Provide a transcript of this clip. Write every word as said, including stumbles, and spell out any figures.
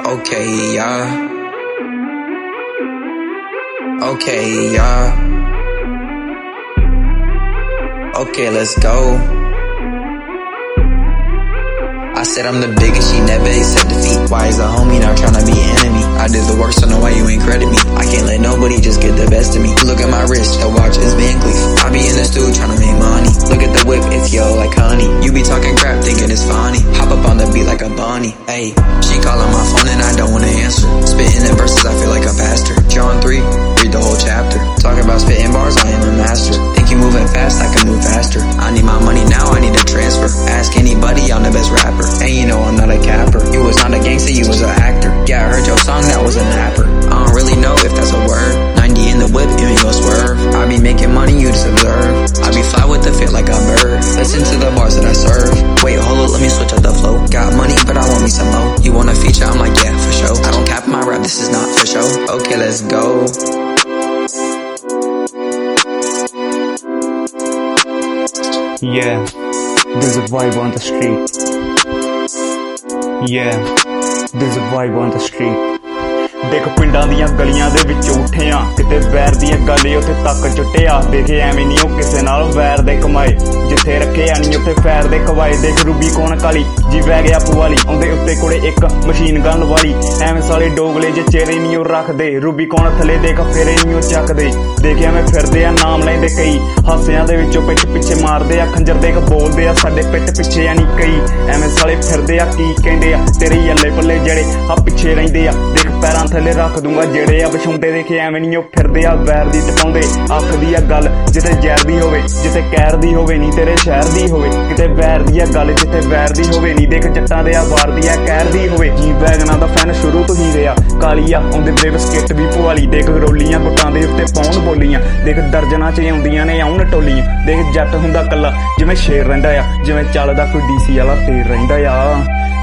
Okay, yeah. Okay, yeah. Okay, let's go. I said I'm the biggest, she never accept defeat. Why is a homie not tryna be enemy? I did the work, so know why you ain't credit me. I can't let nobody just get the best of me. Look at my wrist, the watch is Van Cleef. I be in the studio tryna make money. Look at the whip, it's yellow like honey. You be talking crap, thinking it's funny. Hop up on the beat like a bunny. Hey, she calling my phone and I don't wanna answer. Spitting the verses, I feel like a pastor. John three, read the whole chapter. Talking about spitting bars, I am a master. Think you moving fast, I can move faster. I need my money now, I need a transfer. Ask anybody, I'm the best rapper. And you know I'm not a capper. You was not a gangster, you was an actor. Yeah, I heard your song, that was a napper. I don't really know if that's a word. ninety in the whip, you ain't gon' swerve. I be making money, you just observe. I be fly with the fit like a bird. Listen to the bars that I serve. Wait, hold up, let me switch up the flow. Got money, but I want me some low. You want a feature? I'm like, yeah, for sure. I don't cap my rap, this is not for show. Okay, let's go. Yeah, there's a vibe on the street. Yeah, there's a vibe on the street. देख पिंडां दियां गलियां दे विच उठिया किते वैर दियां गले उत्थे तक चुटिया देखे एवें नहीं ओ किसे नाल वैर दे कमाए जिथे रखे नहीं उत्थे फैर दे कवाए देख रूबी कौन काली जी वै गया पुआली आउंदे उत्ते कोले एक मशीन गन वाली एवें साले डोगले जे चेहरे नहीं ओ रखदे रूबी कौन थले देख फेरे नहीं ओ चकदे देखे एवें फिरदे आ नाम लैंदे कई हासियां दे विचों पिट पिछे मारदे आ खंजर देख बोलदे आ साडे पिट पिछे आ नहीं कई एवें साले फिरदे आ की कहंदे आ तेरे यल्ले पल्ले जड़े आ पिछे रहिंदे आ देख पैरां थले रख दूंगा जेड़े आ बछुंडे देखे एवें नहीं ओ फिरदे आ वैर दी टपाउंदे आखदी आ गल जिथे जैर दी होवे जिथे कैर दी होवे नहीं तेरे शहर दी होवे किते वैर दी आ गल जिथे वैर दी होवे नहीं देख जट्टां दे आ वार दी आ कैर दी होवे जी वैगना दा फैन शुरू तो ही रहा काली आ आउंदे ब्रेव स्किट भी पुआली देख रोलियां गुट्टां दे उत्ते पौन बोलियां देख दर्जनां च आउंदियां ने आउन टोलियां देख जट हुंदा कल्ला जिवें शेर रहिंदा आ जिवें ਚੱਲदा कोई डीसी वाला तेर रहिंदा आ